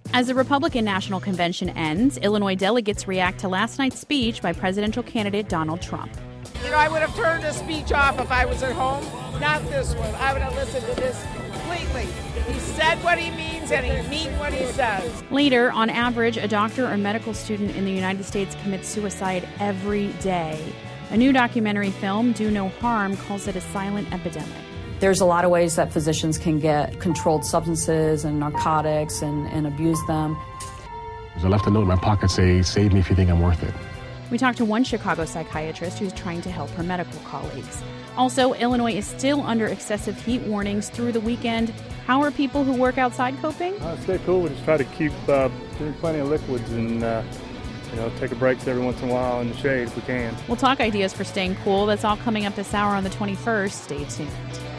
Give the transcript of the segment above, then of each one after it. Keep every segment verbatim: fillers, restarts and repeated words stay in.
As the Republican National Convention ends, Illinois delegates react to last night's speech by presidential candidate Donald Trump. You know, I would have turned the speech off if I was at home. Not this one. I would have listened to this completely. He said what he means and he means what he says. Later, on average, a doctor or medical student in the United States commits suicide every day. A new documentary film, Do No Harm, calls it a silent epidemic. There's a lot of ways that physicians can get controlled substances and narcotics and, and abuse them. I left a note in my pocket saying, save me if you think I'm worth it. We talked to one Chicago psychiatrist who's trying to help her medical colleagues. Also, Illinois is still under excessive heat warnings through the weekend. How are people who work outside coping? Uh, stay cool. We just try to keep uh, drink plenty of liquids and uh, you know, take a breaks every once in a while in the shade if we can. We'll talk ideas for staying cool. That's all coming up this hour on the twenty-first. Stay tuned.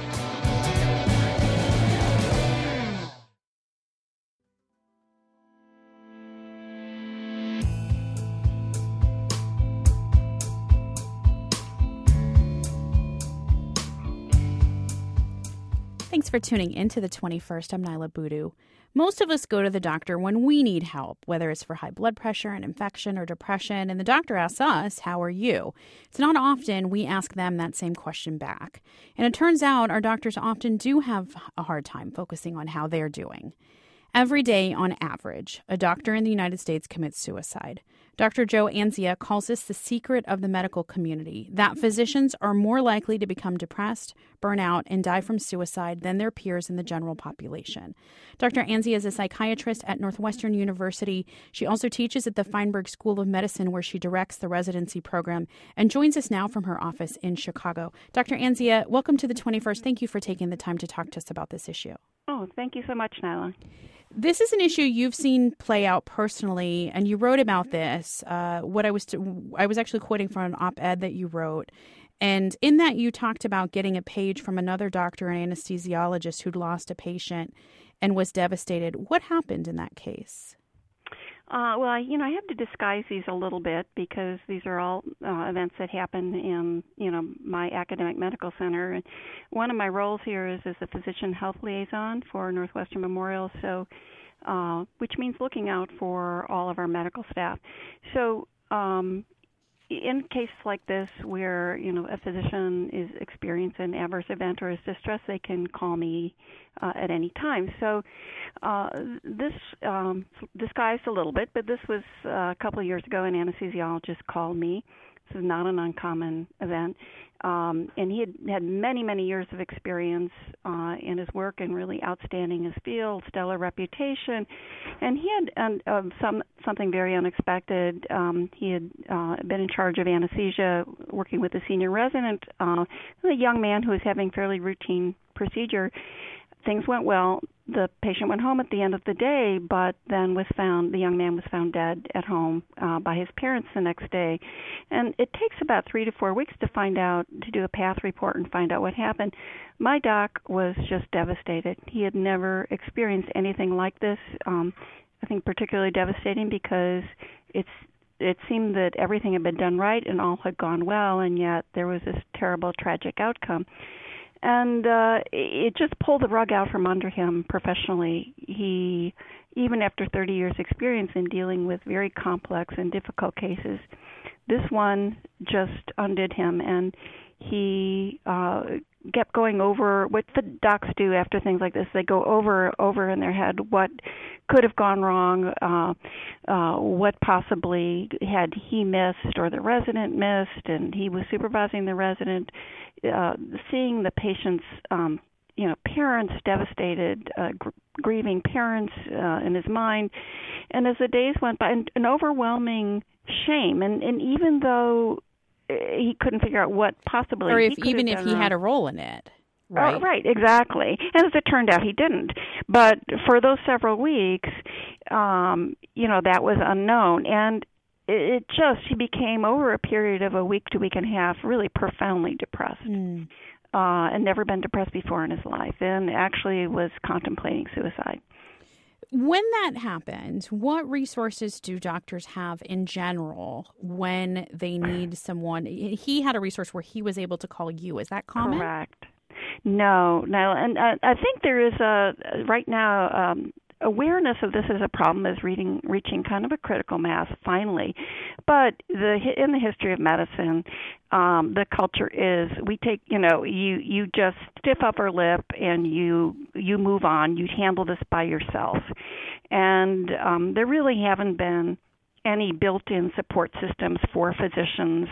Thanks for tuning into the twenty-first. I'm Nyla Boodoo. Most of us go to the doctor when we need help, whether it's for high blood pressure, an infection, or depression, and the doctor asks us, how are you? It's not often we ask them that same question back. And it turns out our doctors often do have a hard time focusing on how they're doing. Every day, on average, a doctor in the United States commits suicide. Doctor Joe Anzia calls this the secret of the medical community, that physicians are more likely to become depressed, burn out, and die from suicide than their peers in the general population. Doctor Anzia is a psychiatrist at Northwestern University. She also teaches at the Feinberg School of Medicine, where she directs the residency program, and joins us now from her office in Chicago. Doctor Anzia, welcome to the twenty-first. Thank you for taking the time to talk to us about this issue. Oh, thank you so much, Nyla. This is an issue you've seen play out personally, and you wrote about this. Uh, what I was to, I was actually quoting from an op-ed that you wrote, and in that you talked about getting a page from another doctor, an anesthesiologist who'd lost a patient and was devastated. What happened in that case? Uh, well, I, you know, I have to disguise these a little bit because these are all uh, events that happen in, you know, my academic medical center. And one of my roles here is as a physician health liaison for Northwestern Memorial, so uh, which means looking out for all of our medical staff. So um, in cases like this where, you know, a physician is experiencing an adverse event or is distressed, they can call me uh, at any time. So uh, this um, disguised a little bit, but this was uh, a couple of years ago. An anesthesiologist called me. This is not an uncommon event. Um, and he had had many, many years of experience uh, in his work and really outstanding in his field, stellar reputation. And he had uh, some something very unexpected. Um, he had uh, been in charge of anesthesia, working with a senior resident, uh, a young man who was having fairly routine procedure. Things went well. The patient went home at the end of the day, but then was found, the young man was found dead at home uh, by his parents the next day. And it takes about three to four weeks to find out, to do a path report and find out what happened. My doc was just devastated. He had never experienced anything like this. Um, I think particularly devastating because it's it seemed that everything had been done right and all had gone well, and yet there was this terrible, tragic outcome. And uh, it just pulled the rug out from under him professionally. He, even after thirty years experience in dealing with very complex and difficult cases, this one just undid him. And he uh, kept going over what the docs do after things like this. They go over over in their head what could have gone wrong, uh, uh, what possibly had he missed or the resident missed, and he was supervising the resident. Uh, seeing the patient's, um, you know, parents devastated, uh, gr- grieving parents uh, in his mind, and as the days went by, an, an overwhelming shame. And, and even though he couldn't figure out what possibly, or if he even if he wrong. had a role in it, right? Uh, right, exactly. And as it turned out, he didn't. But for those several weeks, um, you know, that was unknown, and it just, he became, over a period of a week to week and a half, really profoundly depressed. Mm. Uh, and never been depressed before in his life, and actually was contemplating suicide. When that happened, what resources do doctors have in general when they need someone? He had a resource where he was able to call you. Is that common? Correct. No, no. And uh, I think there is a, right now, um, awareness of this as a problem is reading, reaching kind of a critical mass finally. But the in the history of medicine, um, the culture is we take, you know, you, you just stiff upper lip and you you move on. You handle this by yourself. And um, there really haven't been any built-in support systems for physicians,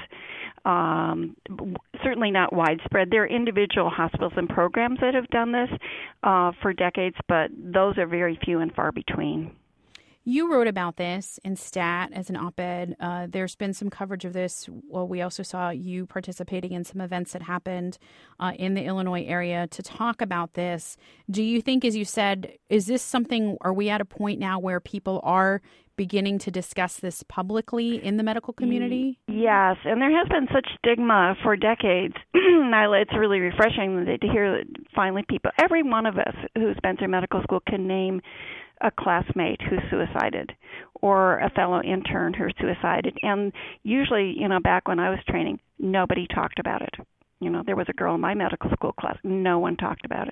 um, certainly not widespread. There are individual hospitals and programs that have done this uh, for decades, but those are very few and far between. You wrote about this in Stat as an op-ed. Uh, there's been some coverage of this. Well, we also saw you participating in some events that happened uh, in the Illinois area to talk about this. Do you think, as you said, is this something, are we at a point now where people are beginning to discuss this publicly in the medical community? Yes, and there has been such stigma for decades. Nyla, it's really refreshing to hear that finally people, every one of us who's been through medical school can name a classmate who suicided or a fellow intern who suicided. And usually, you know, back when I was training, nobody talked about it. You know, there was a girl in my medical school class. No one talked about it.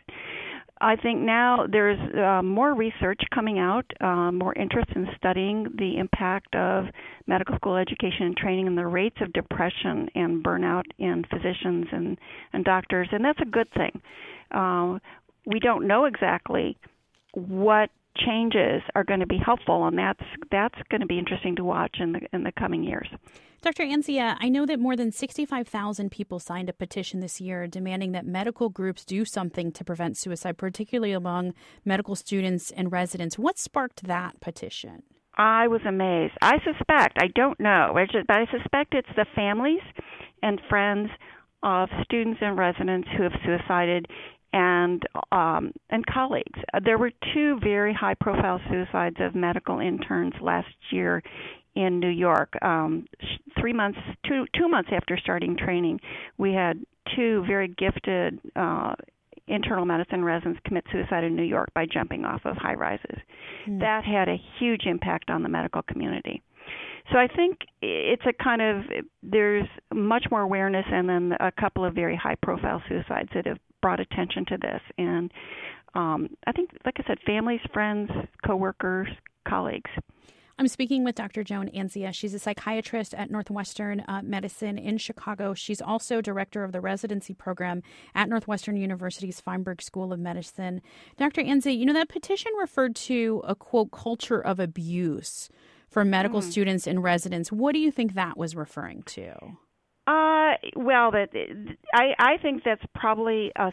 I think now there's uh, more research coming out, uh, more interest in studying the impact of medical school education and training and the rates of depression and burnout in physicians and, and doctors, and that's a good thing. Uh, we don't know exactly what changes are going to be helpful, and that's that's going to be interesting to watch in the in the coming years. Doctor Ancia, I know that more than sixty-five thousand people signed a petition this year demanding that medical groups do something to prevent suicide, particularly among medical students and residents. What sparked that petition? I was amazed. I suspect, I don't know, but I suspect it's the families and friends of students and residents who have suicided and um, and colleagues. There were two very high-profile suicides of medical interns last year in New York. Um, three months, two two months after starting training, we had two very gifted uh, internal medicine residents commit suicide in New York by jumping off of high rises. Mm. That had a huge impact on the medical community. So I think it's a kind of, there's much more awareness and then a couple of very high-profile suicides that have brought attention to this. And um, I think, like I said, families, friends, coworkers, colleagues. I'm speaking with Doctor Joan Ancia. She's a psychiatrist at Northwestern uh, Medicine in Chicago. She's also director of the residency program at Northwestern University's Feinberg School of Medicine. Doctor Ancia, you know, that petition referred to a, quote, culture of abuse for medical mm. students and residents. What do you think that was referring to? Uh, well, that I, I think that's probably a,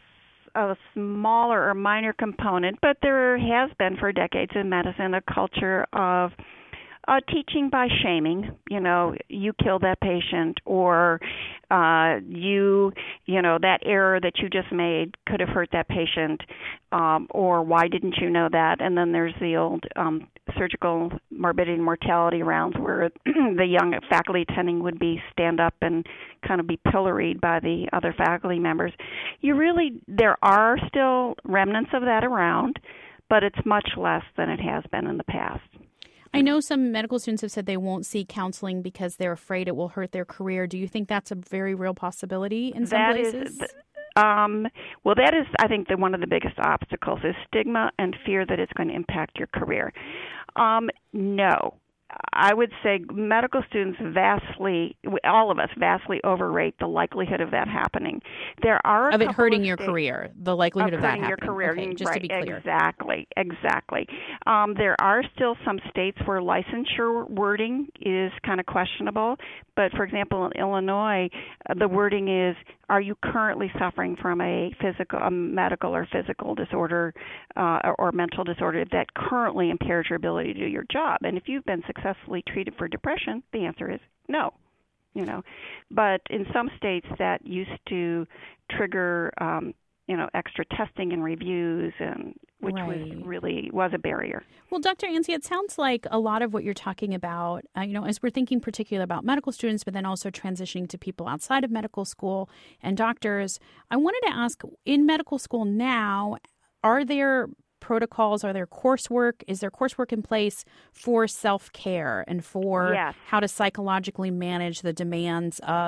a smaller or minor component, but there has been for decades in medicine a culture of uh, teaching by shaming. You know, you killed that patient, or uh, you, you know, that error that you just made could have hurt that patient, um, or why didn't you know that? And then there's the old um, surgical morbidity and mortality rounds where the young faculty attending would be stand up and kind of be pilloried by the other faculty members. You really, there are still remnants of that around, but it's much less than it has been in the past. I know some medical students have said they won't seek counseling because they're afraid it will hurt their career. Do you think that's a very real possibility in some that places? Is, um, well, that is, I think, the, one of the biggest obstacles is stigma and fear that it's going to impact your career. Um, no. I would say medical students vastly, all of us vastly overrate the likelihood of that happening. There are a of it hurting of your states, career, the likelihood of, of that hurting happening. your career, okay, just right, to be clear. Exactly, exactly. Um, there are still some states where licensure wording is kind of questionable, but for example, in Illinois, the wording is, are you currently suffering from a physical, a medical or physical disorder uh, or, or mental disorder that currently impairs your ability to do your job? And if you've been successfully treated for depression, the answer is no. You know, but in some states that used to trigger, um, you know, extra testing and reviews, and which right. was really was a barrier. Well, Doctor Ancia, it sounds like a lot of what you're talking about, uh, you know, as we're thinking particularly about medical students, but then also transitioning to people outside of medical school and doctors. I wanted to ask, in medical school now, are there protocols, are there coursework, is there coursework in place for self-care and for yes. how to psychologically manage the demands of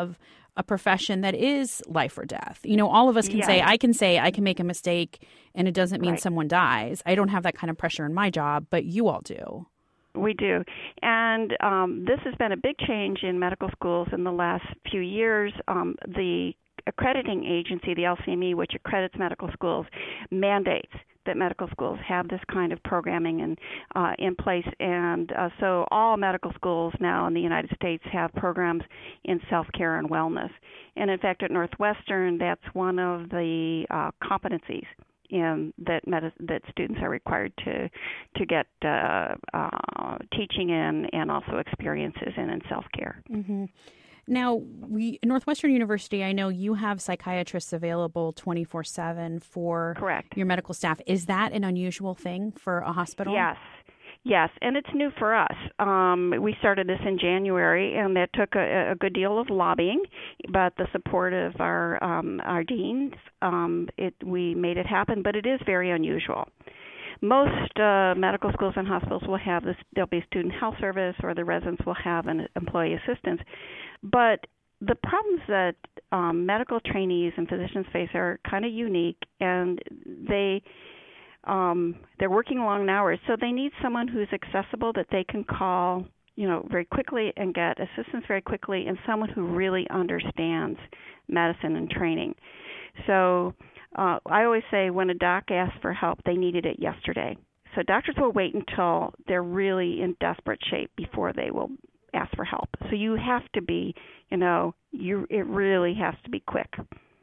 a profession that is life or death. You know, all of us can Yes. say, I can say I can make a mistake and it doesn't mean Right. someone dies. I don't have that kind of pressure in my job, but you all do. We do. And um, this has been a big change in medical schools in the last few years. Um, the accrediting agency, the L C M E, which accredits medical schools, mandates that medical schools have this kind of programming in, uh, in place. And uh, so all medical schools now in the United States have programs in self-care and wellness. And in fact, at Northwestern, that's one of the uh, competencies in that med- that students are required to to get uh, uh, teaching in and also experiences in in self-care. Mm-hmm. Now, we Northwestern University, I know you have psychiatrists available twenty-four seven for Correct. your medical staff. Is that an unusual thing for a hospital? Yes. Yes, and it's new for us. Um, we started this in January, and that took a, a good deal of lobbying, but the support of our um, our deans, um, it we made it happen. But it is very unusual. Most uh, medical schools and hospitals will have this. There'll be a student health service, or the residents will have an employee assistance. But the problems that um, medical trainees and physicians face are kind of unique, and they. Um, they're working long hours, so they need someone who's accessible that they can call, you know, very quickly and get assistance very quickly, and someone who really understands medicine and training. So uh, I always say when a doc asks for help, they needed it yesterday. So doctors will wait until they're really in desperate shape before they will ask for help. So you have to be, you know, you it really has to be quick.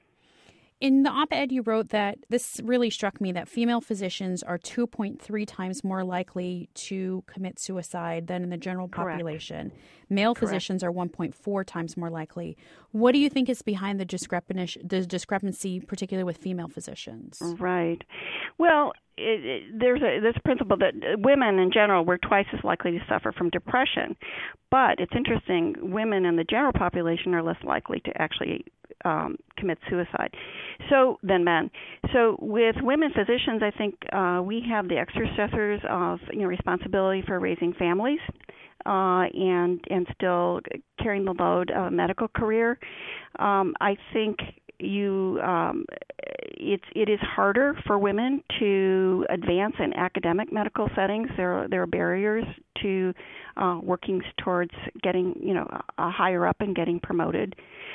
In the op-ed, you wrote that this really struck me, that female physicians are two point three times more likely to commit suicide than in the general population. Correct. Male Correct. Physicians are one point four times more likely. What do you think is behind the discrepancy, the discrepancy, particularly with female physicians? Right. Well, it, it, there's a this principle that women in general were twice as likely to suffer from depression. But it's interesting, women in the general population are less likely to actually um, commit suicide so than men. So with women physicians, I think uh, we have the extra stressors of you know responsibility for raising families uh, and and still carrying the load of a medical career. Um, I think you um, it's it is harder for women to advance in academic medical settings. There are, there are barriers to uh, working towards getting you know a higher up and getting promoted.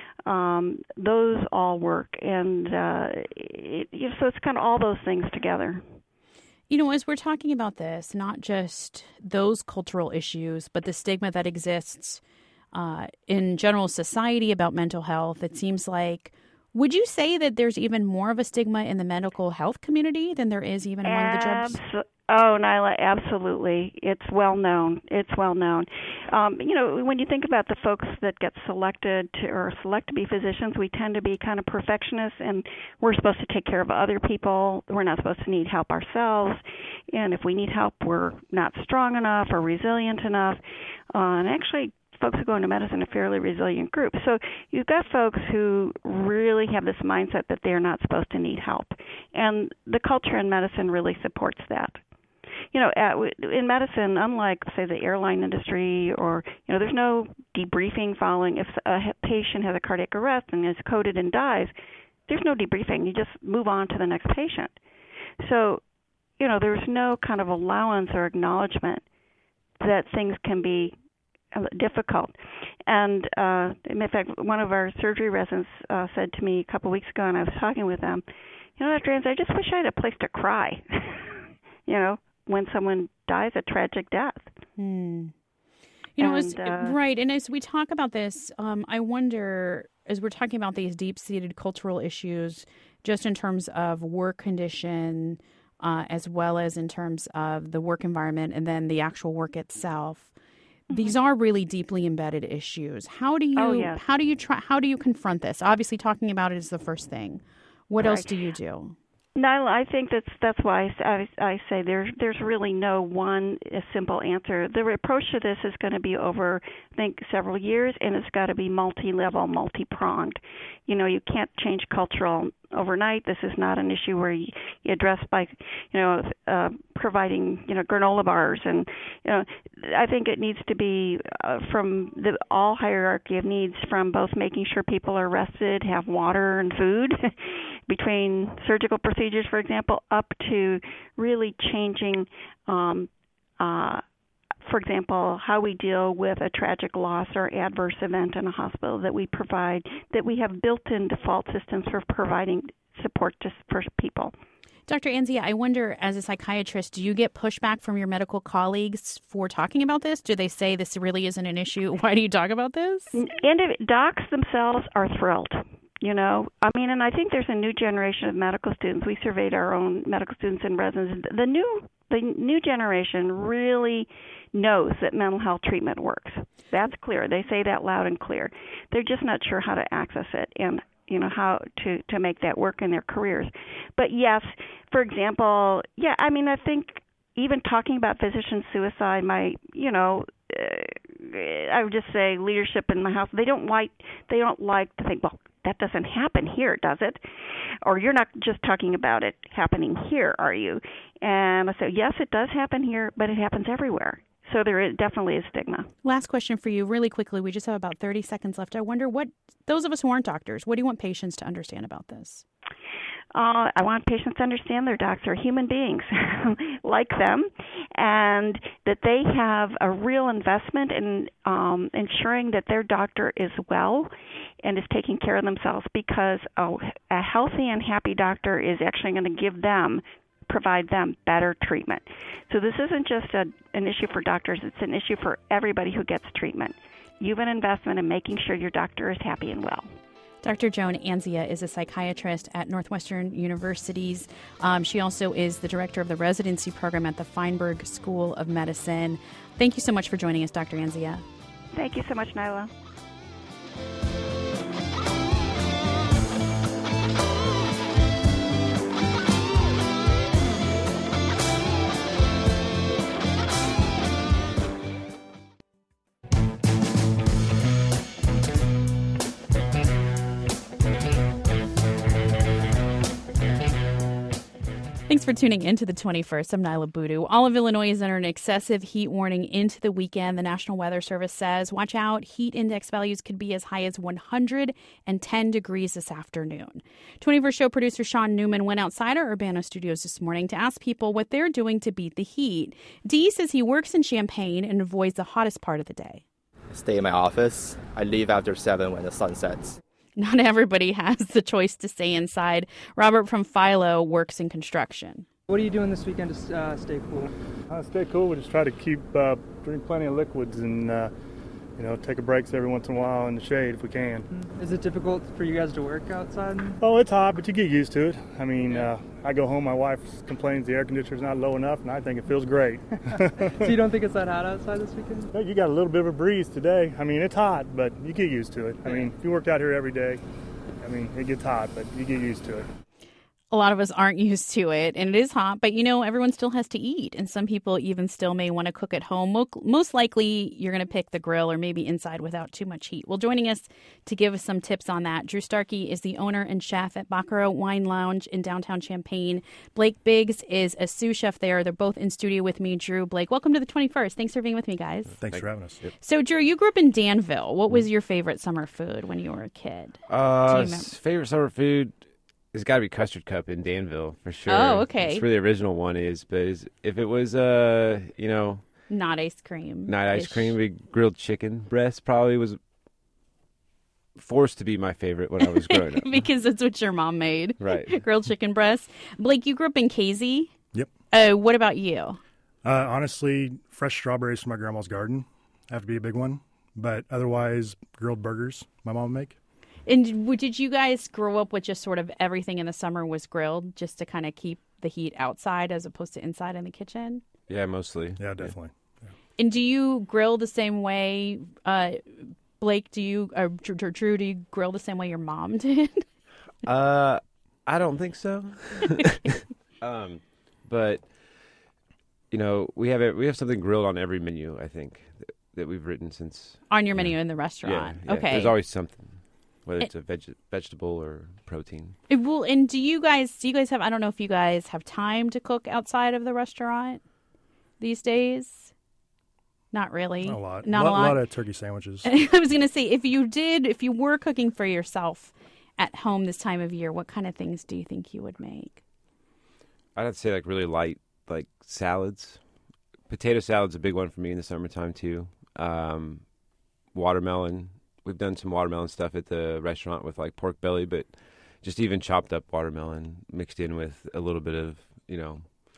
Um, those all work, and uh, it, you know, so it's kind of all those things together. You know, as we're talking about this, not just those cultural issues, but the stigma that exists uh, in general society about mental health, it seems like, would you say that there's even more of a stigma in the medical health community than there is even among Abs- the jobs? Oh, Nyla, absolutely. It's well known. It's well known. Um, you know, when you think about the folks that get selected to, or select to be physicians, we tend to be kind of perfectionists, and we're supposed to take care of other people. We're not supposed to need help ourselves. And if we need help, we're not strong enough or resilient enough. Uh, and actually, folks who go into medicine are a fairly resilient group. So you've got folks who really have this mindset that they're not supposed to need help. And the culture in medicine really supports that. You know, at, in medicine, unlike, say, the airline industry, or, you know, there's no debriefing following. If a patient has a cardiac arrest and is coded and dies, there's no debriefing. You just move on to the next patient. So, you know, there's no kind of allowance or acknowledgement that things can be difficult. And uh, in fact, one of our surgery residents uh, said to me a couple of weeks ago, and I was talking with them, you know, Doctor Ahrens, I just wish I had a place to cry, you know, when someone dies a tragic death. Hmm. You know, and, as, uh, right. And as we talk about this, um, I wonder, as we're talking about these deep-seated cultural issues, just in terms of work condition, uh, as well as in terms of the work environment and then the actual work itself, mm-hmm. these are really deeply embedded issues. How do you, oh, yes. how do you try, how do you confront this? Obviously, talking about it is the first thing. What right. else do you do? Nyla, I think that's that's why I, I say there's there's really no one simple answer. The approach to this is going to be over, I think, several years, and it's got to be multi-level, multi-pronged. You know, you can't change cultural overnight. This is not an issue where you, you address by, you know, uh, providing, you know, granola bars. And, you know, I think it needs to be uh, from the all hierarchy of needs, from both making sure people are rested, have water and food between surgical procedures, for example, up to really changing um, uh, for example, how we deal with a tragic loss or adverse event in a hospital, that we provide, that we have built-in default systems for providing support to for people. Doctor Anzia, I wonder, as a psychiatrist, do you get pushback from your medical colleagues for talking about this? Do they say this really isn't an issue? Why do you talk about this? And docs themselves are thrilled. You know, I mean, and I think there's a new generation of medical students. We surveyed our own medical students and residents. The new, the new generation really knows that mental health treatment works. That's clear. They say that loud and clear. They're just not sure how to access it and, you know, how to, to make that work in their careers. But yes, for example, yeah, I mean, I think even talking about physician suicide, my, you know, uh, I would just say leadership in my house, they don't like, they don't like to think, well, that doesn't happen here, does it? Or you're not just talking about it happening here, are you? And I said, yes, it does happen here, but it happens everywhere. So there is definitely a stigma. Last question for you, really quickly. We just have about thirty seconds left. I wonder what, those of us who aren't doctors, what do you want patients to understand about this? Uh, I want patients to understand their docs are human beings like them, and that they have a real investment in um, ensuring that their doctor is well and is taking care of themselves, because oh, a healthy and happy doctor is actually going to give them, provide them better treatment. So this isn't just a, an issue for doctors, it's an issue for everybody who gets treatment. You have an investment in making sure your doctor is happy and well. Doctor Joan Anzia is a psychiatrist at Northwestern University's. Um, she also is the director of the residency program at the Feinberg School of Medicine. Thank you so much for joining us, Doctor Anzia. Thank you so much, Nyla. Thanks for tuning into the twenty-first. I'm Nyla Boodoo. All of Illinois is under an excessive heat warning into the weekend. The National Weather Service says, watch out, heat index values could be as high as one hundred ten degrees this afternoon. twenty-first show producer Sean Newman went outside our Urbana studios this morning to ask people what they're doing to beat the heat. Dee says he works in Champaign and avoids the hottest part of the day. Stay in my office. I leave after seven when the sun sets. Not everybody has the choice to stay inside. Robert from Philo works in construction. What are you doing this weekend to uh, stay cool? Uh, stay cool. We just try to keep, uh, drink plenty of liquids and, uh, you know, take a breaks every once in a while in the shade if we can. Is it difficult for you guys to work outside? Oh, it's hot, but you get used to it. I mean, uh, I go home, my wife complains the air conditioner's not low enough, and I think it feels great. So you don't think it's that hot outside this weekend? Hey, you got a little bit of a breeze today. I mean, it's hot, but you get used to it. I mean, if you work out here every day, I mean, it gets hot, but you get used to it. A lot of us aren't used to it, and it is hot, but, you know, everyone still has to eat, and some people even still may want to cook at home. Most likely, you're going to pick the grill or maybe inside without too much heat. Well, joining us to give us some tips on that, Drew Starkey is the owner and chef at Baccarat Wine Lounge in downtown Champaign. Blake Biggs is a sous chef there. They're both in studio with me. Drew, Blake, welcome to the twenty-first. Thanks for being with me, guys. Thanks for having us. Yep. So, Drew, you grew up in Danville. What was your favorite summer food when you were a kid? Uh, favorite summer food? It's got to be Custard Cup in Danville, for sure. Oh, okay. It's where the original one is. But is, if it was, uh, you know... Not ice cream. Not ice cream. Big grilled chicken breast probably was forced to be my favorite when I was growing up. Because that's what your mom made. Right. Grilled chicken breast. Blake, you grew up in Casey. Yep. Uh, what about you? Uh, honestly, fresh strawberries from my grandma's garden have to be a big one. But otherwise, grilled burgers my mom would make. And did you guys grow up with just sort of everything in the summer was grilled just to kind of keep the heat outside as opposed to inside in the kitchen? Yeah, mostly. Yeah, definitely. Yeah. And do you grill the same way, uh, Blake, do you, or Drew, do you grill the same way your mom did? uh, I don't think so. um, but, you know, we have a, we have something grilled on every menu, I think, that, that we've written since. On your menu know. in the restaurant? Yeah, yeah, okay. There's always something. whether It- it's a veg- vegetable or protein. It will, and do you guys? Do you guys have? I don't know if you guys have time to cook outside of the restaurant these days. Not really. Not a lot. Not lot, a lot. lot of turkey sandwiches. I was going to say, if you did, if you were cooking for yourself at home this time of year, what kind of things do you think you would make? I'd have to say like really light, like salads. Potato salad's a big one for me in the summertime too. Um, watermelon. We've done some watermelon stuff at the restaurant with like pork belly, but just even chopped up watermelon mixed in with a little bit of, you know,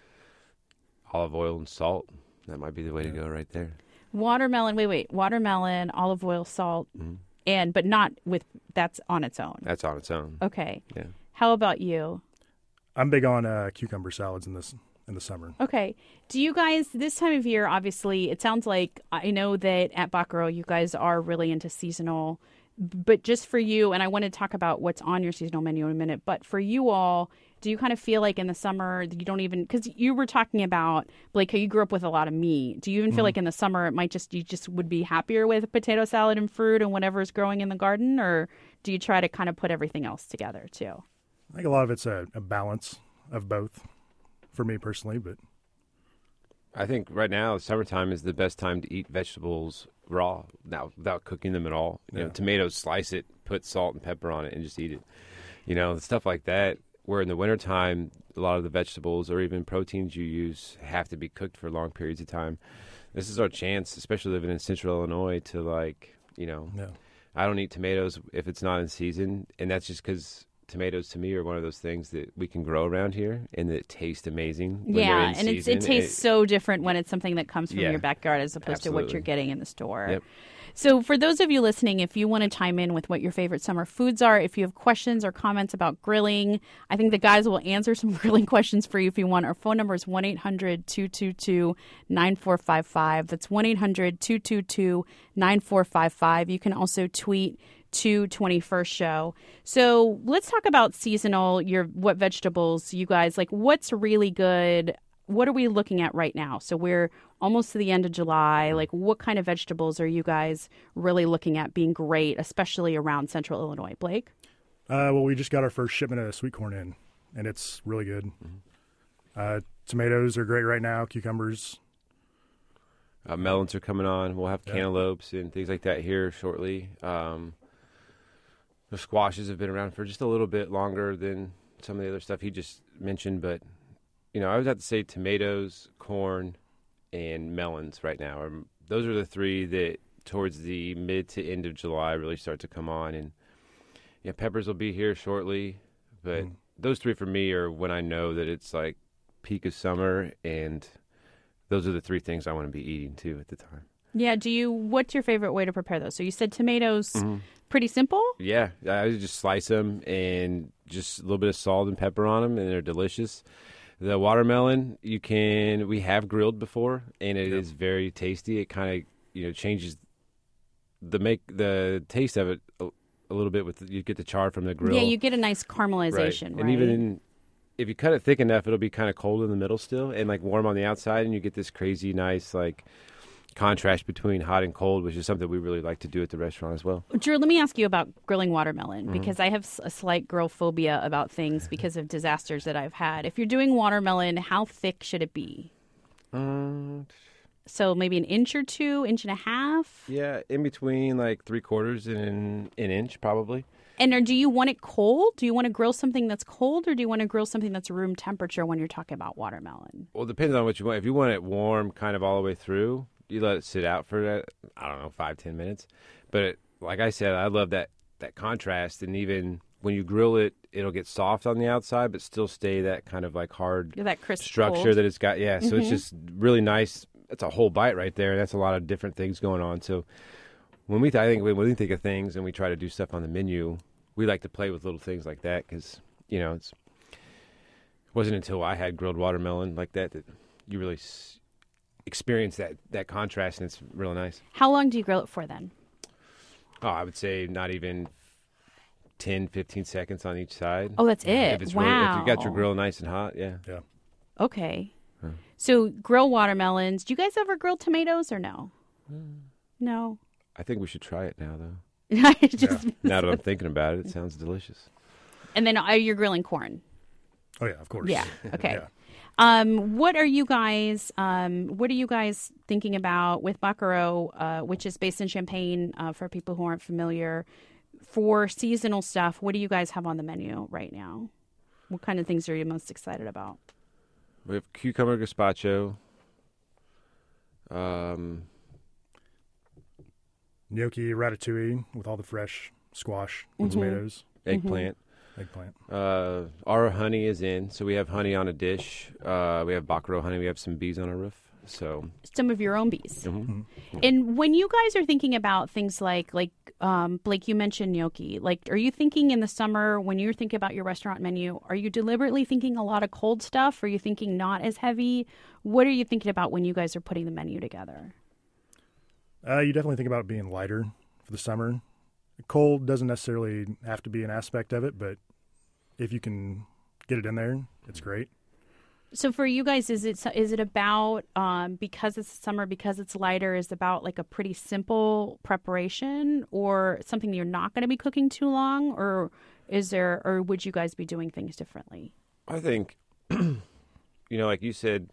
olive oil and salt. That might be the way to go right there. Watermelon. Wait, wait. Watermelon, olive oil, salt, Mhm. and but not with. That's on its own. That's on its own. Okay. Yeah. How about you? I'm big on uh, cucumber salads in this in the summer. Okay. Do you guys, this time of year, obviously, it sounds like, I know that at Bacaro, you guys are really into seasonal, but just for you, and I want to talk about what's on your seasonal menu in a minute, but for you all, do you kind of feel like in the summer that you don't even, because you were talking about, Blake, how you grew up with a lot of meat. Do you even feel Mhm. like in the summer it might just, you just would be happier with potato salad and fruit and whatever's growing in the garden, or do you try to kind of put everything else together too? I think a lot of it's a, a balance of both for me personally, but I think right now, summertime is the best time to eat vegetables raw, now without cooking them at all. You know, Yeah. tomatoes, slice it, put salt and pepper on it, and just eat it. You know, stuff like that. Where in the wintertime, a lot of the vegetables or even proteins you use have to be cooked for long periods of time. This is our chance, especially living in Central Illinois, to like, you know, yeah. I don't eat tomatoes if it's not in season, and that's just because tomatoes to me are one of those things that we can grow around here and that taste amazing. When they're Yeah, in and it's, season. it tastes so different when it's something that comes from Yeah, your backyard as opposed to what absolutely. you're getting in the store. Yep. So for those of you listening, if you want to chime in with what your favorite summer foods are, if you have questions or comments about grilling, I think the guys will answer some grilling questions for you if you want. Our phone number is one eight hundred two two two nine four five five. That's one eight hundred two two two nine four five five. You can also tweet to twenty-first show. So let's talk about seasonal, your what vegetables you guys like. What's really good? What are we looking at right now? So we're almost to the end of July. Like, what kind of vegetables are you guys really looking at being great, especially around Central Illinois? Blake? Uh, well, we just got our first shipment of sweet corn in, and it's really good. Uh, tomatoes are great right now. Cucumbers. Uh, melons are coming on. We'll have Yeah. cantaloupes and things like that here shortly. Um, the squashes have been around for just a little bit longer than some of the other stuff he just mentioned, but you know, I would have to say tomatoes, corn, and melons right now. Are, those are the three that towards the mid to end of July really start to come on, and yeah, peppers will be here shortly. But Mm. those three for me are when I know that it's like peak of summer, and those are the three things I want to be eating too at the time. Yeah. Do you? What's your favorite way to prepare those? So you said tomatoes. Mhm. Pretty simple. Yeah, I would just slice them and just a little bit of salt and pepper on them, and they're delicious. The watermelon, you can we have grilled before, and it Yep. is very tasty. It kind of you know changes the make the taste of it a, a little bit with you get the char from the grill. Yeah, you get a nice caramelization, right? And even in, if you cut it thick enough, it'll be kind of cold in the middle still, and like warm on the outside, and you get this crazy nice like contrast between hot and cold, which is something we really like to do at the restaurant as well. Drew, let me ask you about grilling watermelon, Mhm. because I have s- a slight grill phobia about things because of disasters that I've had. If you're doing watermelon, how thick should it be? Um, So maybe an inch or two, inch and a half? yeah, in between like three quarters and an inch probably. And or do you want it cold? Do you want to grill something that's cold, or do you want to grill something that's room temperature when you're talking about watermelon? Well, it depends on what you want. If you want it warm kind of all the way through, you let it sit out for, uh, I don't know, five, ten minutes. But it, like I said, I love that, that contrast. And even when you grill it, it'll get soft on the outside, but still stay that kind of like hard That crisp structure cold. that it's got. Yeah, so it's Mhm. just really nice. It's a whole bite right there. That's a lot of different things going on. So when we, th- I think when we think of things and we try to do stuff on the menu, we like to play with little things like that because, you know, it's, it wasn't until I had grilled watermelon like that that you really s- experience that, that contrast, and it's really nice. How long do you grill it for then? Oh, I would say not even ten, fifteen seconds on each side. Oh, that's it. If it's really, if you got your Wow. grill nice and hot, yeah. Yeah. Okay. Huh. So grill watermelons. Do you guys ever grill tomatoes or no? No. I think we should try it now, though. It just- Now that I'm thinking about it, it sounds delicious. And then are you grilling corn? Oh yeah, of course. Yeah. Okay. Yeah. Um, what are you guys? Um, what are you guys thinking about with Bacaro, uh, which is based in Champaign? Uh, for people who aren't familiar, for seasonal stuff, what do you guys have on the menu right now? What kind of things are you most excited about? We have cucumber gazpacho. Um, Gnocchi ratatouille with all the fresh squash and Mm-hmm. tomatoes, eggplant. eggplant. Uh, our honey is in, so we have honey on a dish. Uh, we have Bacaro honey. We have some bees on our roof. So Some of your own bees. mhm. And when you guys are thinking about things like, like um, Blake, you mentioned gnocchi. Like, are you thinking in the summer when you're thinking about your restaurant menu? Are you deliberately thinking a lot of cold stuff? Are you thinking not as heavy? What are you thinking about when you guys are putting the menu together? Uh, you definitely think about it being lighter for the summer. Cold doesn't necessarily have to be an aspect of it, but if you can get it in there, it's great. So for you guys, is it is it about um, because it's summer, because it's lighter, is it about like a pretty simple preparation, or something you're not going to be cooking too long, or is there, or would you guys be doing things differently? I think, you know, like you said,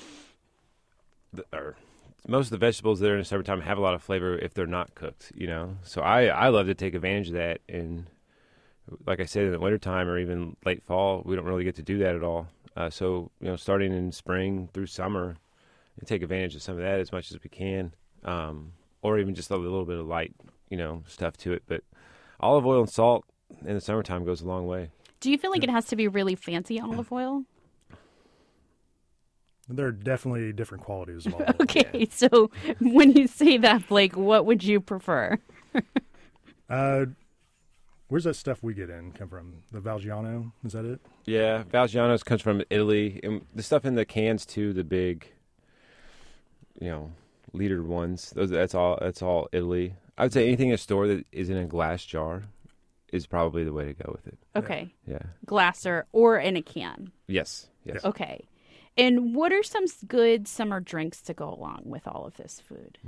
the, or most of the vegetables there in the summertime have a lot of flavor if they're not cooked, you know. So I, I love to take advantage of that. And like I said, in the wintertime or even late fall, we don't really get to do that at all. Uh, so, you know, starting in spring through summer, we take advantage of some of that as much as we can, um, or even just a little bit of light, you know, stuff to it. But olive oil and salt in the summertime goes a long way. Do you feel like it has to be really fancy olive oil? There are definitely different qualities of olive oil. Okay, so when you say that, Blake, what would you prefer? Uh, where's that stuff we get in come from? The Valgiano? Is that it? Yeah, Valgiano's comes from Italy. And the stuff in the cans too, the big, you know, litered ones. Those that's all. That's all Italy. I would say anything in a store that is in a glass jar is probably the way to go with it. Okay, Yeah. glass or, or in a can. Yes. Yes. Okay. And what are some s- good summer drinks to go along with all of this food?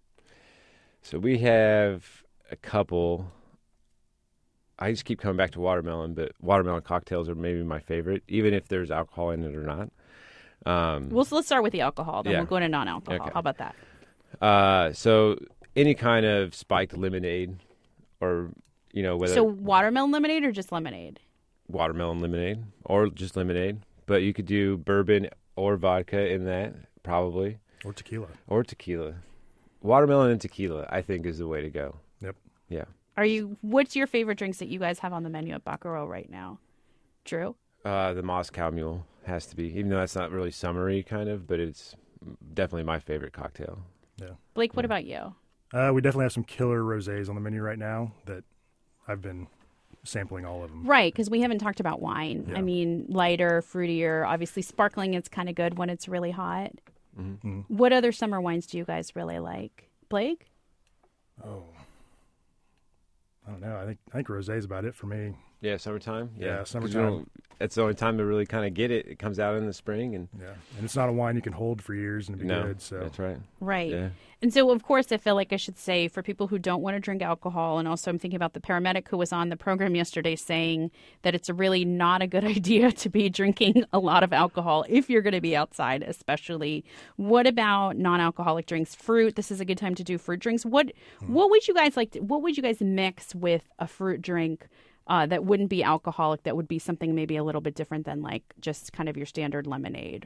So we have a couple. I just keep coming back to watermelon, but watermelon cocktails are maybe my favorite, even if there's alcohol in it or not. Um, Well, so let's start with the alcohol, then Yeah. we'll go into non-alcohol. Okay. How about that? uh, so any kind of spiked lemonade, or you know whether So watermelon lemonade or just lemonade? watermelon lemonade or just lemonade, but you could do bourbon or vodka in that probably, Or tequila. or tequila. Watermelon and tequila, I think, is the way to go. Yep. Yeah. Are you? What's your favorite drinks that you guys have on the menu at Bacaro right now? Drew? Uh, the Moscow Mule has to be, even though that's not really summery kind of, but it's definitely my favorite cocktail. Yeah. Blake, what about you? Uh, we definitely have some killer rosés on the menu right now that I've been sampling all of them. Right, because we haven't talked about wine. Yeah. I mean, lighter, fruitier. Obviously, sparkling is kind of good when it's really hot. Mm-hmm. What other summer wines do you guys really like? Blake? Oh, I don't know. I think I think rosé is about it for me. Yeah, summertime. Yeah, 'Cause summertime. you don't- That's the only time to really kind of get it. It comes out in the spring, and Yeah, and it's not a wine you can hold for years and it'd be no, good. So that's right. Right. Yeah. And so, of course, I feel like I should say for people who don't want to drink alcohol, and also I'm thinking about the paramedic who was on the program yesterday saying that it's really not a good idea to be drinking a lot of alcohol if you're going to be outside, especially. What about non-alcoholic drinks? Fruit. This is a good time to do fruit drinks. What What would you guys like? To, what would you guys mix with a fruit drink? Uh, that wouldn't be alcoholic, that would be something maybe a little bit different than like just kind of your standard lemonade.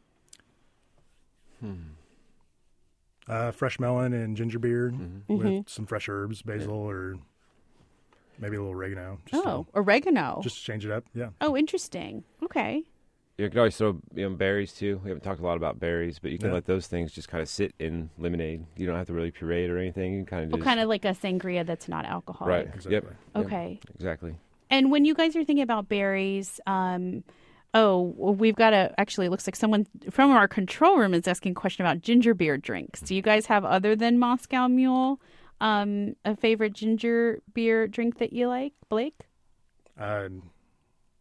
uh, fresh melon and ginger beer Mm-hmm. with Mhm. some fresh herbs, basil or maybe a little oregano. Just Oh, to, oregano. just to change it up. Yeah. Oh, interesting. Okay. You can always throw you know, berries too. We haven't talked a lot about berries, but you can Yeah. let those things just kind of sit in lemonade. You don't have to really puree it or anything. You can kind of Oh, just kind of like a sangria that's not alcoholic. right. Exactly. Yep. Yep. Okay. Exactly. And when you guys are thinking about berries, um, oh, well, we've got a, actually, it looks like someone from our control room is asking a question about ginger beer drinks. Do you guys have, other than Moscow Mule, um, a favorite ginger beer drink that you like, Blake? Uh,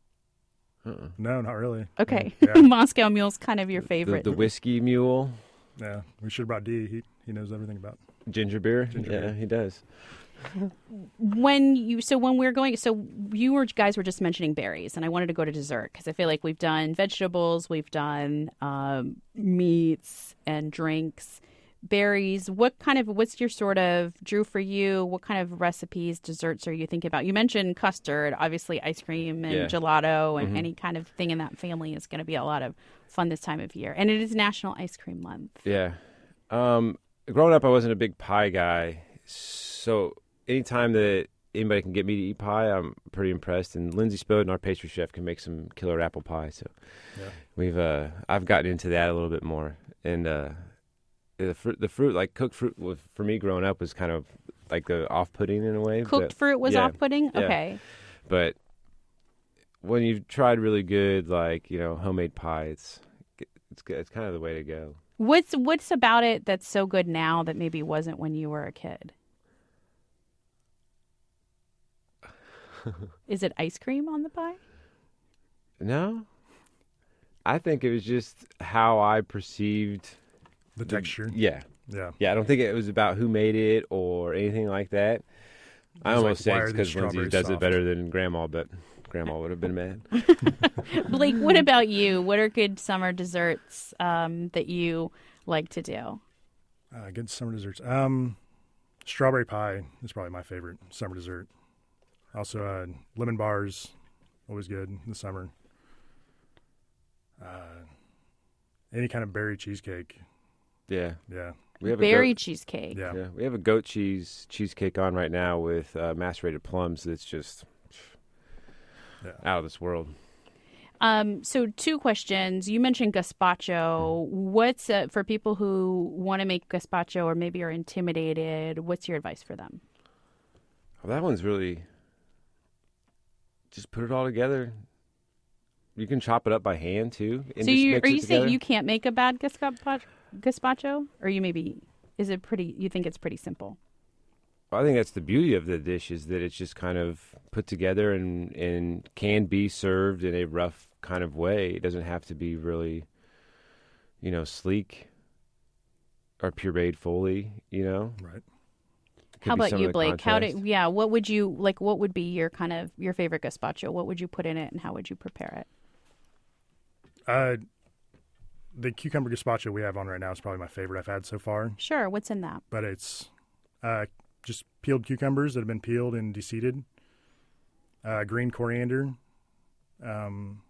Uh-uh. no, not really. Okay. Yeah. Moscow Mule's kind of your The, favorite. the whiskey mule Yeah, we should have brought D. He he knows everything about Ginger beer? Ginger yeah, beer. he does. When you so when we're going, so you were guys were just mentioning berries, and I wanted to go to dessert because I feel like we've done vegetables, we've done um, meats and drinks, berries. What kind of what's your sort of Drew for you? What kind of recipes, desserts are you thinking about? You mentioned custard, obviously ice cream and Yeah. gelato, and Mm-hmm. any kind of thing in that family is going to be a lot of fun this time of year, and it is National Ice Cream Month. Yeah. Um, growing up, I wasn't a big pie guy, so anytime that anybody can get me to eat pie, I'm pretty impressed. And Lindsay Spoden, our pastry chef, can make some killer apple pie. So Yeah. we've uh, I've gotten into that a little bit more. And uh, the fruit, the fruit, like cooked fruit, was, for me growing up was kind of like the off-putting in a way. Cooked but, fruit was yeah, off-putting? yeah. Okay. But when you've tried really good, like you know, homemade pie, it's it's good. It's kind of the way to go. What's what's about it that's so good now that maybe wasn't when you were a kid? Is it ice cream on the pie? No, I think it was just how I perceived the texture. Yeah, Yeah. yeah. I don't think it was about who made it or anything like that. I It's almost like, why say are it's these because Lindsay strawberries does it soft? better than Grandma, but Grandma would have been mad. Blake, what about you? What are good summer desserts um, that you like to do? Uh, good summer desserts. Um, strawberry pie is probably my favorite summer dessert. Also, uh, lemon bars, always good in the summer. Uh, any kind of berry cheesecake. Yeah, Yeah. we have Berry a goat, cheesecake. Yeah. yeah, we have a goat cheese cheesecake on right now with uh, macerated plums. That's just Yeah. out of this world. Um, so two questions. You mentioned gazpacho. What's uh, for people who want to make gazpacho or maybe are intimidated? What's your advice for them? Well, that one's really just put it all together. You can chop it up by hand too. And So just you mix are it you together. saying you can't make a bad gazpacho, gazpacho, or you maybe is it pretty? You think it's pretty simple? I think that's the beauty of the dish is that it's just kind of put together and, and can be served in a rough kind of way. It doesn't have to be really, you know, sleek or pureed fully, you know? Right. Could How be about some you, of the Blake? How contrast. did yeah? What would you like? What would be your kind of your favorite gazpacho? What would you put in it, and how would you prepare it? Uh, the cucumber gazpacho we have on right now is probably my favorite I've had so far. Sure. What's in that? But it's uh, just peeled cucumbers that have been peeled and deseeded, uh, green coriander, um,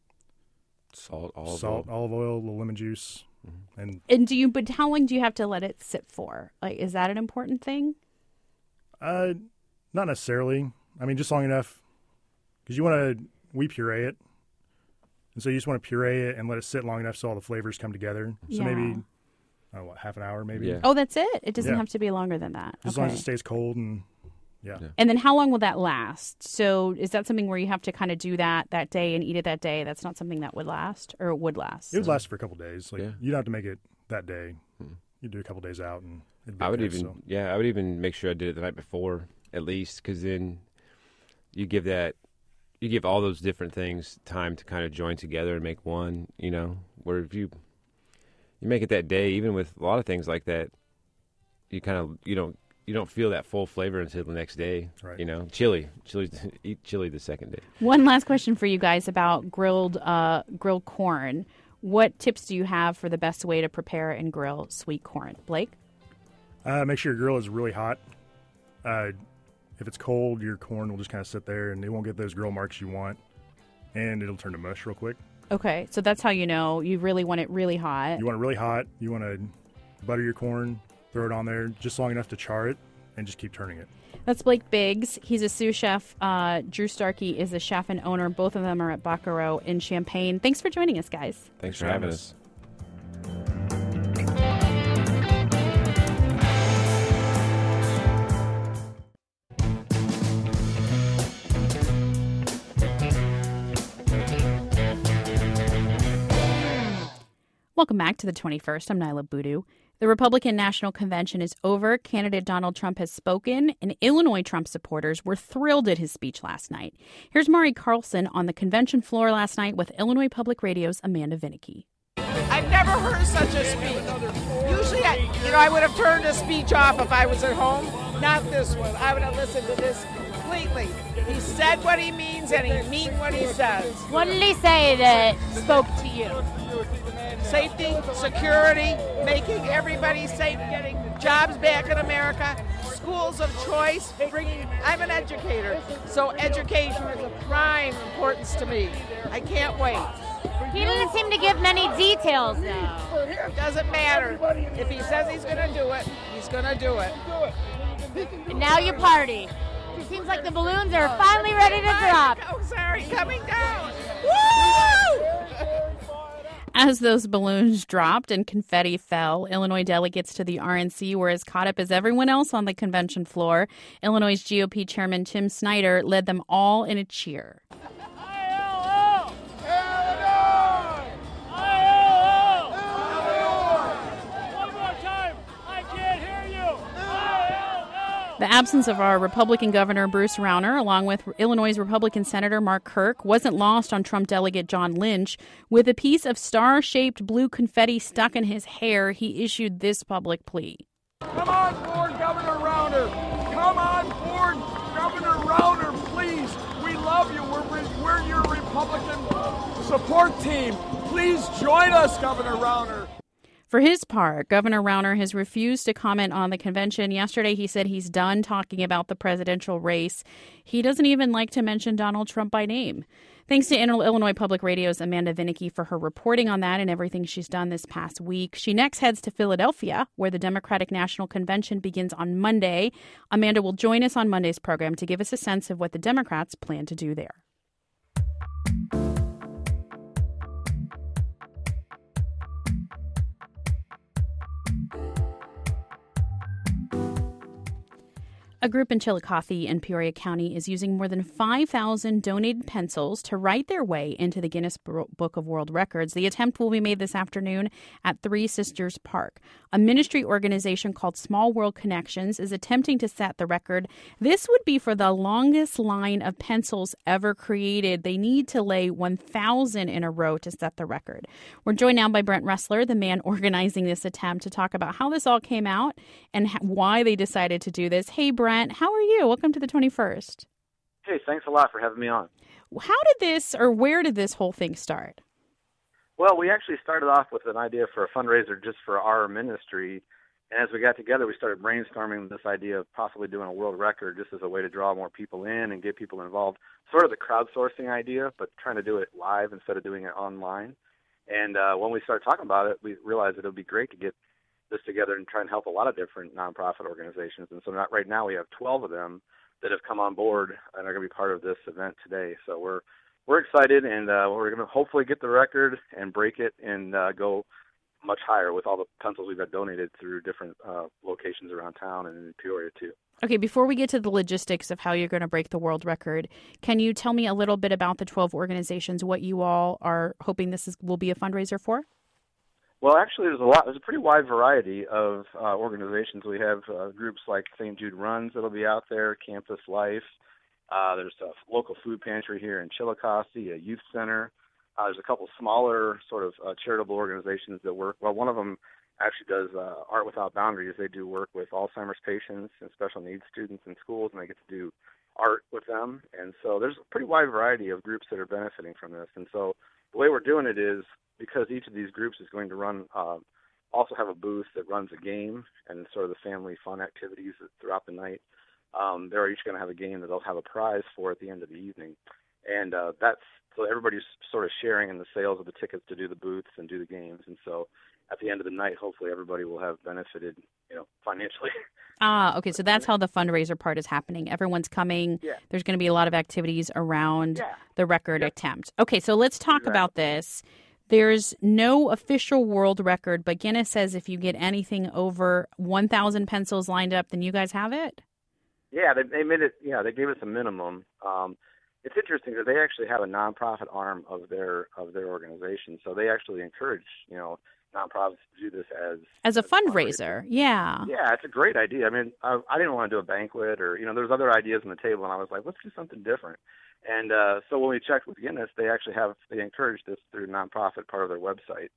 Salt, olive salt, oil. olive oil, a little lemon juice, and And do you? But how long do you have to let it sit for? Like, is that an important thing? uh, not necessarily. I mean, just long enough because you want to we puree it, and so you just want to puree it and let it sit long enough so all the flavors come together. So Yeah. maybe, oh, what, half an hour, maybe. Yeah. Oh, that's it. It doesn't Yeah. have to be longer than that. As okay. long as it stays cold and yeah. Yeah. And then how long will that last? So is that something where you have to kind of do that that day and eat it that day? That's not something that would last, or it would last. It would last for a couple days. Like Yeah. you don't have to make it that day. You do a couple days out, and it'd be I would okay, even, so. yeah, I would even make sure I did it the night before at least, because then you give that, you give all those different things time to kind of join together and make one. You know, where if you you make it that day, even with a lot of things like that, you kind of you don't you don't feel that full flavor until the next day. Right. You know, chili, chili, eat chili the second day. One last question for you guys about grilled uh, grilled corn. What tips do you have for the best way to prepare and grill sweet corn? Blake? Uh, make sure your grill is really hot. Uh, if it's cold, your corn will just kind of sit there, and it won't get those grill marks you want, and it'll turn to mush real quick. Okay, so that's how you know you really want it really hot. You want it really hot. You want to butter your corn, throw it on there just long enough to char it, and just keep turning it. That's Blake Biggs. He's a sous chef. Uh, Drew Starkey is a chef and owner. Both of them are at Baccarat in Champaign. Thanks for joining us, guys. Thanks for having us. Welcome back to the twenty-first. I'm Nyla Boodoo. The Republican National Convention is over. Candidate Donald Trump has spoken, and Illinois Trump supporters were thrilled at his speech last night. Here's Mari Carlson on the convention floor last night with Illinois Public Radio's Amanda Vinicky. I I've never heard such a speech. Usually, I, you know, I would have turned a speech off if I was at home. Not this one. I would have listened to this completely. He said what he means, and he means what he says. What did he say that spoke to you? Safety, security, making everybody safe, getting jobs back in America, schools of choice, bringing, I'm an educator, so education is of prime importance to me. I can't wait. He didn't seem to give many details, though. It doesn't matter. If he says he's going to do it, he's going to do it. And now you party. It seems like the balloons are finally ready to drop. Oh, sorry, coming down. Woo! As those balloons dropped and confetti fell, Illinois delegates to the R N C were as caught up as everyone else on the convention floor. Illinois G O P Chairman Tim Snyder led them all in a cheer. The absence of our Republican Governor Bruce Rauner, along with Illinois Republican Senator Mark Kirk, wasn't lost on Trump delegate John Lynch. With a piece of star-shaped blue confetti stuck in his hair, he issued this public plea. Come on board, Governor Rauner. Come on board, Governor Rauner, please. We love you. We're, we're your Republican support team. Please join us, Governor Rauner. For his part, Governor Rauner has refused to comment on the convention. Yesterday, he said he's done talking about the presidential race. He doesn't even like to mention Donald Trump by name. Thanks to Illinois Public Radio's Amanda Vinicky for her reporting on that and everything she's done this past week. She next heads to Philadelphia, where the Democratic National Convention begins on Monday. Amanda will join us on Monday's program to give us a sense of what the Democrats plan to do there. A group in Chillicothe and Peoria County is using more than five thousand donated pencils to write their way into the Guinness Book of World Records. The attempt will be made this afternoon at Three Sisters Park. A ministry organization called Small World Connections is attempting to set the record. This would be for the longest line of pencils ever created. They need to lay one thousand in a row to set the record. We're joined now by Brent Ressler, the man organizing this attempt, to talk about how this all came out and why they decided to do this. Hey, Brent. Brent, how are you? Welcome to the twenty-first. Hey, thanks a lot for having me on. How did this, or where did this whole thing start? Well, we actually started off with an idea for a fundraiser just for our ministry. And as we got together, we started brainstorming this idea of possibly doing a world record just as a way to draw more people in and get people involved. Sort of the crowdsourcing idea, but trying to do it live instead of doing it online. And uh, when we started talking about it, we realized that it would be great to get this together and try and help a lot of different nonprofit organizations. And so not, right now we have twelve of them that have come on board and are going to be part of this event today. So we're we're excited, and uh, we're going to hopefully get the record and break it and uh, go much higher with all the pencils we've got donated through different uh, locations around town and in Peoria too. Okay, before we get to the logistics of how you're going to break the world record, can you tell me a little bit about the twelve organizations, what you all are hoping this is, will be a fundraiser for? Well, actually, there's a lot. There's a pretty wide variety of uh, organizations. We have uh, groups like Saint Jude Runs that'll be out there, Campus Life. Uh, there's a local food pantry here in Chillicothe, a youth center. Uh, there's a couple smaller sort of uh, charitable organizations that work. Well, one of them actually does uh, Art Without Boundaries. They do work with Alzheimer's patients and special needs students in schools, and they get to do art with them. And so there's a pretty wide variety of groups that are benefiting from this. And so the way we're doing it is, because each of these groups is going to run, uh, also have a booth that runs a game and sort of the family fun activities throughout the night. Um, they're each going to have a game that they'll have a prize for at the end of the evening. And uh, that's, so everybody's sort of sharing in the sales of the tickets to do the booths and do the games. And so at the end of the night, hopefully everybody will have benefited, you know, financially. Ah, okay. So that's how the fundraiser part is happening. Everyone's coming. Yeah. There's going to be a lot of activities around yeah. the record yep. attempt. Okay, so let's talk exactly. about this. There's no official world record, but Guinness says if you get anything over one thousand pencils lined up, then you guys have it? Yeah, they, they made it. Yeah, they gave us a minimum. Um, it's interesting that they actually have a nonprofit arm of their of their organization, so they actually encourage, you know, nonprofits to do this as as a as fundraiser. fundraiser. Yeah, yeah, it's a great idea. I mean, I, I didn't want to do a banquet, or you know, there's other ideas on the table, and I was like, let's do something different. And uh, so when we checked with Guinness, they actually have they encourage this through nonprofit part of their website,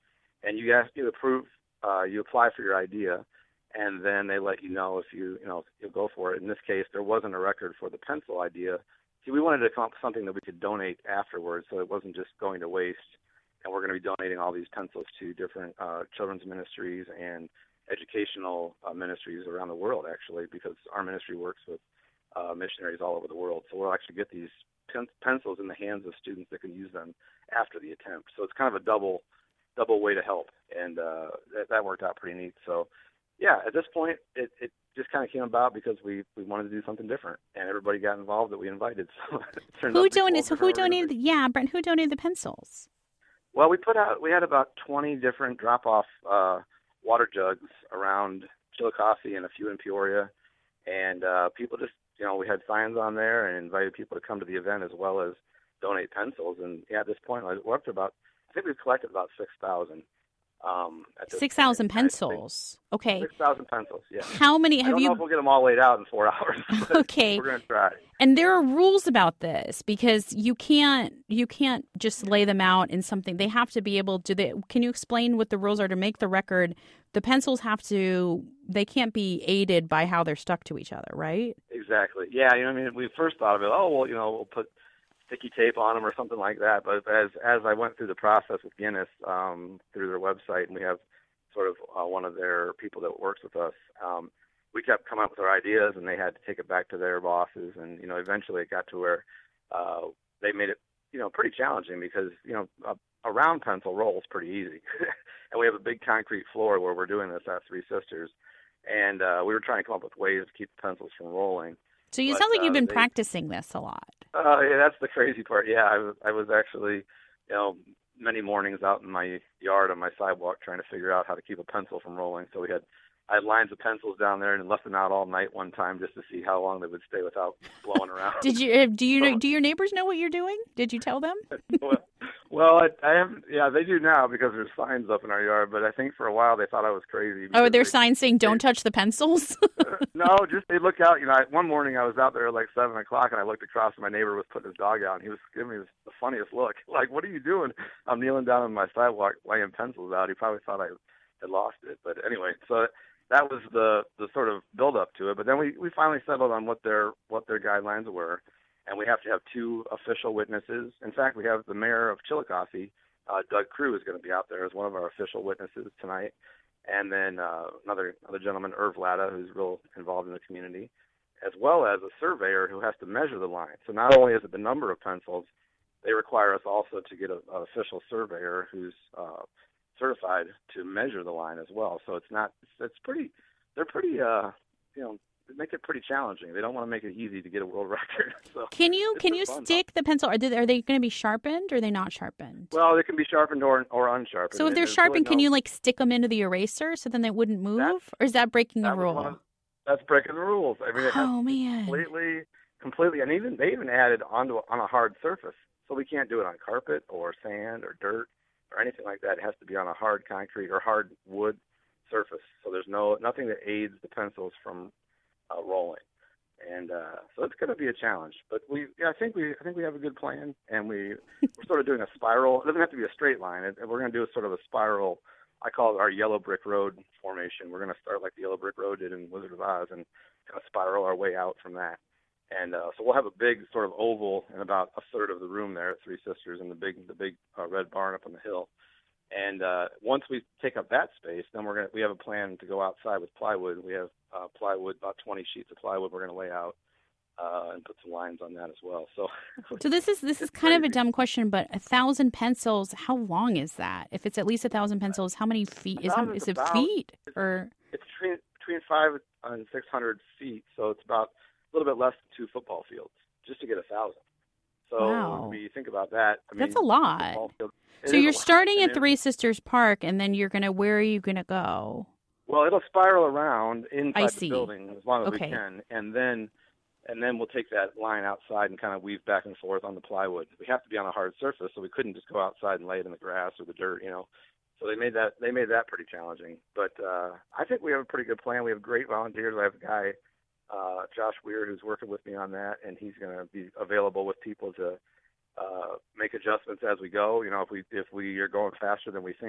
and you ask you approve, uh, you apply for your idea, and then they let you know if you you know if you'll go for it. In this case, there wasn't a record for the pencil idea. See, we wanted to come up with something that we could donate afterwards, so it wasn't just going to waste. And we're going to be donating all these pencils to different uh, children's ministries and educational uh, ministries around the world, actually, because our ministry works with uh, missionaries all over the world. So we'll actually get these pen- pencils in the hands of students that can use them after the attempt. So it's kind of a double double way to help, and uh, that, that worked out pretty neat. So, yeah, at this point, it, it just kind of came about because we, we wanted to do something different, and everybody got involved that we invited. So it turned Who out to be donated? So twelve who different donated? The, yeah, Brent. Who donated the pencils? Well, we put out we had about twenty different drop-off uh, water jugs around Chillicothe and a few in Peoria, and uh, people just you know we had signs on there and invited people to come to the event as well as donate pencils. And yeah, at this point, we're up to about I think we've collected about six thousand. Um, Six thousand pencils. Okay. Six thousand pencils. Yeah. How many I have don't you? know if we'll get them all laid out in four hours. But Okay. We're gonna try. And there are rules about this because you can't you can't just lay them out in something. They have to be able to. They, can you explain what the rules are to make the record? The pencils have to. They can't be aided by how they're stuck to each other, right? Exactly. Yeah. You know, I mean, we first thought of it. Oh, well, you know, we'll put sticky tape on them or something like that. But as as I went through the process with Guinness um, through their website, and we have sort of uh, one of their people that works with us. Um, we kept coming up with our ideas, and they had to take it back to their bosses. And you know, eventually it got to where uh, they made it, you know, pretty challenging because you know a, a round pencil rolls pretty easy, and we have a big concrete floor where we're doing this at Three Sisters, and uh, we were trying to come up with ways to keep the pencils from rolling. So you But, sound like you've uh, been they- practicing this a lot. Uh, yeah, that's the crazy part. Yeah, I was, I was actually, you know, many mornings out in my yard on my sidewalk trying to figure out how to keep a pencil from rolling. So we had, I had lines of pencils down there and left them out all night one time just to see how long they would stay without blowing around. Did you? uh, Do you know? Do your neighbors know what you're doing? Did you tell them? well, well, I, I haven't. Yeah, they do now because there's signs up in our yard. But I think for a while they thought I was crazy. Oh, are there because signs saying "Don't touch the pencils"? they- no, just they look out. You know, I, one morning I was out there at like seven o'clock and I looked across and my neighbor was putting his dog out and he was giving me the funniest look. Like, what are you doing? I'm kneeling down on my sidewalk laying pencils out. He probably thought I had lost it. But anyway, so that was the the sort of build up to it. But then we we finally settled on what their what their guidelines were. And we have to have two official witnesses. In fact, we have the mayor of Chillicothe, uh, Doug Crew, is going to be out there as one of our official witnesses tonight. And then uh, another another gentleman, Irv Latta, who's real involved in the community, as well as a surveyor who has to measure the line. So not only is it the number of pencils, they require us also to get an official surveyor who's uh, certified to measure the line as well. So it's not it's, it's pretty they're pretty uh, you know. They make it pretty challenging. They don't want to make it easy to get a world record. So Can you it's can been you fun, stick the pencil? Are they, are they going to be sharpened or are they not sharpened? though. Well, they can be sharpened or or unsharpened. So if And they're there's sharpened, really can no- you like stick them into the eraser so then they wouldn't move, That's- or is that breaking a that was rule? one of- That's breaking the rules. I mean, it has Oh to be man! completely, completely, and even they even added onto a, on a hard surface, so we can't do it on carpet or sand or dirt or anything like that. It has to be on a hard concrete or hard wood surface. So there's no nothing that aids the pencils from uh, rolling. And uh, so it's going to be a challenge, but we, yeah, I think we, I think we have a good plan, and we, we're sort of doing a spiral. It doesn't have to be a straight line. It, we're going to do a sort of a spiral. I call it our yellow brick road formation. We're going to start like the yellow brick road did in Wizard of Oz, and kind of spiral our way out from that. And uh, so we'll have a big sort of oval in about a third of the room there at Three Sisters, in the big, the big uh, red barn up on the hill. And uh, once we take up that space, then we're gonna we have a plan to go outside with plywood. We have uh, plywood, about twenty sheets of plywood. We're going to lay out uh, and put some lines on that as well. So, So this is this is kind of a dumb question, but a thousand pencils. How long is that? If it's at least a thousand pencils, how many feet is thousand is is it? about- Feet or it's between between five and six hundred feet, so it's about a little bit less than two football fields just to get a thousand. So Wow. when you think about that, I mean, That's a lot. football field- it so is a you're lot. starting And at it- Three Sisters Park, and then you're gonna. Where are you gonna go? Well, it'll spiral around inside I the see. building as long as Okay. we can, and then and then we'll take that line outside and kind of weave back and forth on the plywood. We have to be on a hard surface, so we couldn't just go outside and lay it in the grass or the dirt, you know. So they made that they made that pretty challenging. But uh, I think we have a pretty good plan. We have great volunteers. I have a guy, uh, Josh Weir, who's working with me on that, and he's going to be available with people to uh, make adjustments as we go. You know, if we if we are going faster than we think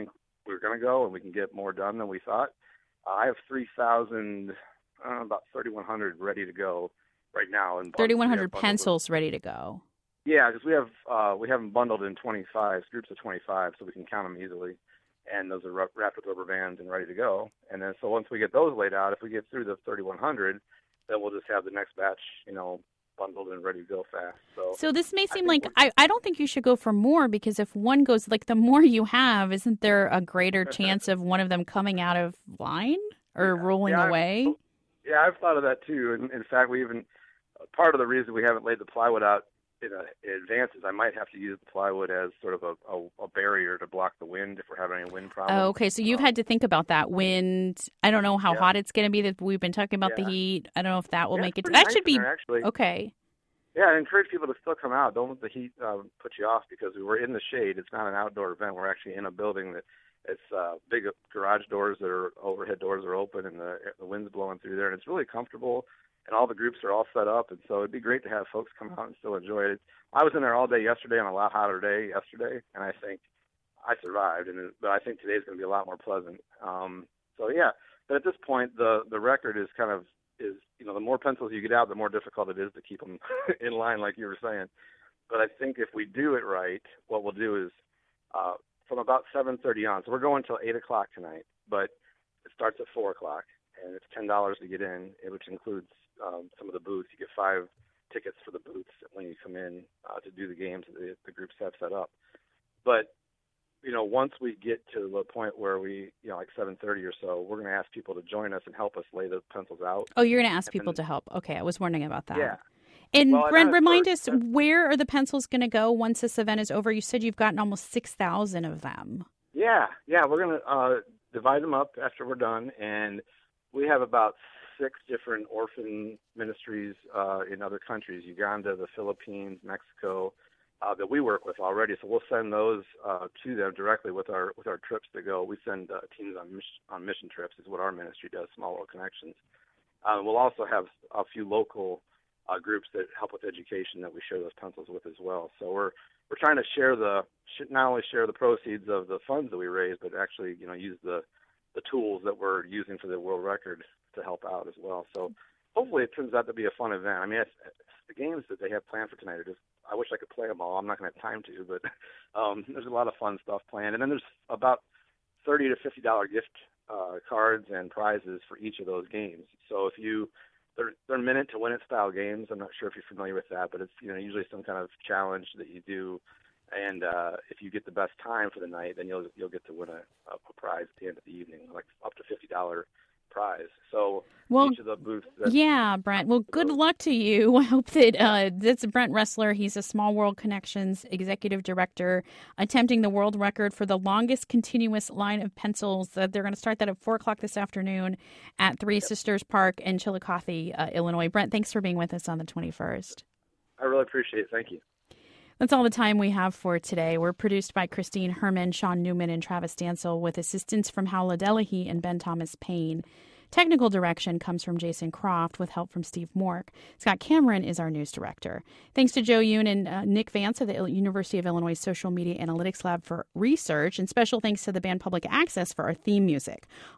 we're going to go and we can get more done than we thought. Uh, I have three thousand, uh, about thirty-one hundred ready to go right now. thirty-one hundred pencils ready to go. Yeah, because we have uh, we have them bundled in twenty-five groups of twenty-five, so we can count them easily. And those are wrapped with rubber bands and ready to go. And then so once we get those laid out, if we get through the thirty-one hundred, then we'll just have the next batch, you know, bundled and ready to go fast. So, so this may seem I like I, I don't think you should go for more, because if one goes, like, the more you have, isn't there a greater chance of one of them coming out of line or yeah. rolling yeah, away? I've, yeah, I've thought of that too. And in fact, we even part of the reason we haven't laid the plywood out in, a, in advance is I might have to use the plywood as sort of a, a, a barrier to block the wind if we're having any wind problems. Oh, okay, so you've um, had to think about that wind. I don't know how yeah. hot it's going to be. That we've been talking about yeah. the heat. I don't know if that will yeah, make it. That nice should be there, actually. Okay. Yeah, I encourage people to still come out. Don't let the heat um, put you off, because we're in the shade. It's not an outdoor event. We're actually in a building that it's uh, big garage doors that are overhead doors are open, and the the wind's blowing through there, and it's really comfortable. And all the groups are all set up, and so it'd be great to have folks come out and still enjoy it. I was in there all day yesterday on a lot hotter day yesterday, and I think I survived. And but I think today's going to be a lot more pleasant. Um, so yeah, but at this point, the the record is kind of is you know the more pencils you get out, the more difficult it is to keep them in line, like you were saying. But I think if we do it right, what we'll do is uh, from about seven thirty on. So we're going till eight o'clock tonight, but it starts at four o'clock, and it's ten dollars to get in, which includes um, some of the booths. You get five tickets for the booths when you come in uh, to do the games that the, the groups have set up. But you know, once we get to the point where we, you know, like seven thirty or so, we're going to ask people to join us and help us lay the pencils out. Oh, you're going to ask and people then, to help. Okay, I was wondering about that. Yeah. And well, Brent, remind first, us, where are the pencils going to go once this event is over? You said you've gotten almost six thousand of them. Yeah, yeah, we're going to uh, divide them up after we're done, and we have about six different orphan ministries uh, in other countries, Uganda, the Philippines, Mexico, uh, that we work with already. So we'll send those uh, to them directly with our with our trips to go. We send uh, teams on mission, on mission trips is what our ministry does, Small World Connections. Uh, we'll also have a few local uh, groups that help with education that we share those pencils with as well. So we're we're trying to share the not only share the proceeds of the funds that we raise, but actually you know use the the tools that we're using for the world record to help out as well. So hopefully it turns out to be a fun event. I mean, it's, it's the games that they have planned for tonight are just, I wish I could play them all. I'm not going to have time to, but um, there's a lot of fun stuff planned. And then there's about thirty to fifty dollars gift uh, cards and prizes for each of those games. So if you, they're, they're minute to win it style games. I'm not sure if you're familiar with that, but it's, you know, usually some kind of challenge that you do. And uh, if you get the best time for the night, then you'll you'll get to win a, a prize at the end of the evening, like up to fifty dollars prize. So well, each of the booths. That, yeah, Brent. Well, good luck to you. I hope that uh, that's Brent Ressler. He's a Small World Connections executive director, attempting the world record for the longest continuous line of pencils. Uh, they're going to start that at four o'clock this afternoon at Three yep. Sisters Park in Chillicothe, uh, Illinois. Brent, thanks for being with us on the twenty-first. I really appreciate it. Thank you. That's all the time we have for today. We're produced by Christine Herman, Sean Newman, and Travis Stansel, with assistance from Howla Delahy and Ben Thomas Payne. Technical direction comes from Jason Croft, with help from Steve Mork. Scott Cameron is our news director. Thanks to Joe Yoon and uh, Nick Vance of the University of Illinois Social Media Analytics Lab for research, and special thanks to the band Public Access for our theme music.